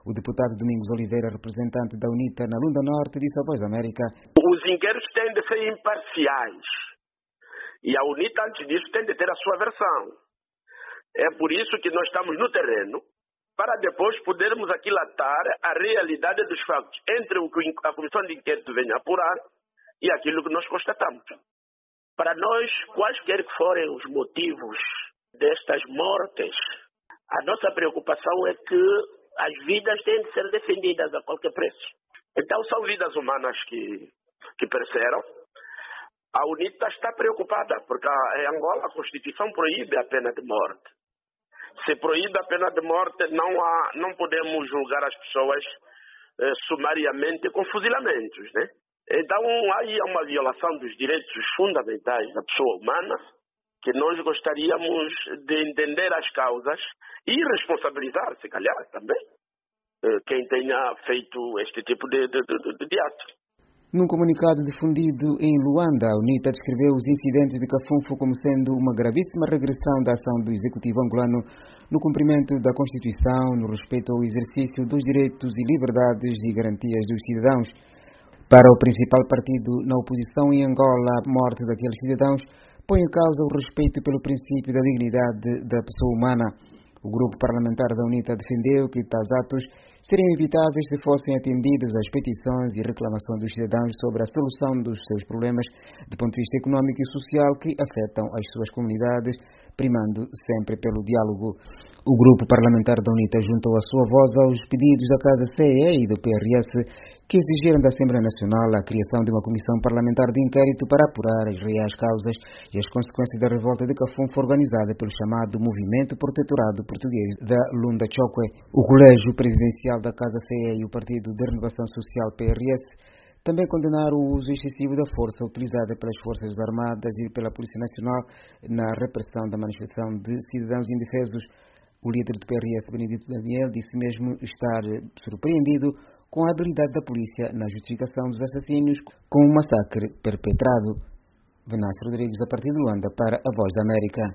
O deputado Domingos Oliveira, representante da UNITA na Lunda Norte, disse à Voz da América: os inquéritos têm de ser imparciais e a UNITA, antes disso, tem de ter a sua versão. É por isso que nós estamos no terreno, para depois podermos aquilatar a realidade dos fatos entre o que a comissão de inquérito venha a apurar e aquilo que nós constatamos. Para nós, quaisquer que forem os motivos destas mortes, a nossa preocupação é que as vidas têm de ser defendidas a qualquer preço. Então, são vidas humanas que pereceram. A UNITA está preocupada, porque em Angola a Constituição proíbe a pena de morte. Se proíbe a pena de morte, não podemos julgar as pessoas sumariamente com fuzilamentos, né? Então, aí há uma violação dos direitos fundamentais da pessoa humana, que nós gostaríamos de entender as causas e responsabilizar, se calhar, também, quem tenha feito este tipo de ato. Num comunicado difundido em Luanda, a UNITA descreveu os incidentes de Cafunfo como sendo uma gravíssima regressão da ação do Executivo angolano no cumprimento da Constituição, no respeito ao exercício dos direitos e liberdades e garantias dos cidadãos. Para o principal partido na oposição em Angola, a morte daqueles cidadãos põe em causa o respeito pelo princípio da dignidade da pessoa humana. O grupo parlamentar da UNITA defendeu que tais atos seriam evitáveis se fossem atendidas as petições e reclamações dos cidadãos sobre a solução dos seus problemas do ponto de vista econômico e social que afetam as suas comunidades, primando sempre pelo diálogo. O grupo parlamentar da UNITA juntou a sua voz aos pedidos da Casa CE e do PRS, que exigiram da Assembleia Nacional a criação de uma comissão parlamentar de inquérito para apurar as reais causas e as consequências da revolta de Cafunfo organizada pelo chamado Movimento Protetorado Português da Lunda Chokwe. O Colégio Presidencial da Casa CE e o Partido de Renovação Social PRS também condenaram o uso excessivo da força utilizada pelas Forças Armadas e pela Polícia Nacional na repressão da manifestação de cidadãos indefesos. O líder do PRS, Benedito Daniel, disse mesmo estar surpreendido com a habilidade da polícia na justificação dos assassínios com um massacre perpetrado. Venâncio Rodrigues, a partir de Luanda, para a Voz da América.